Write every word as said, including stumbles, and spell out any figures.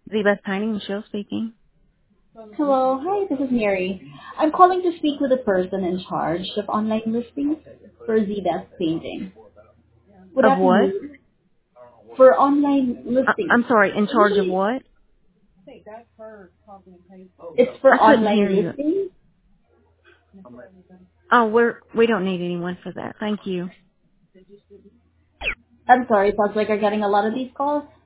The Best Painting, Michelle speaking. Hello. Hi, this is Mary. I'm calling to speak with the person in charge of online listings for Zbest Painting. Would Of that be what? you? For online I, listings. I'm sorry, in charge of Usually, what? it's for I couldn't hear online you. listings. Oh, we're, we don't need anyone for that. Thank you. I'm sorry, it sounds like you're getting a lot of these calls.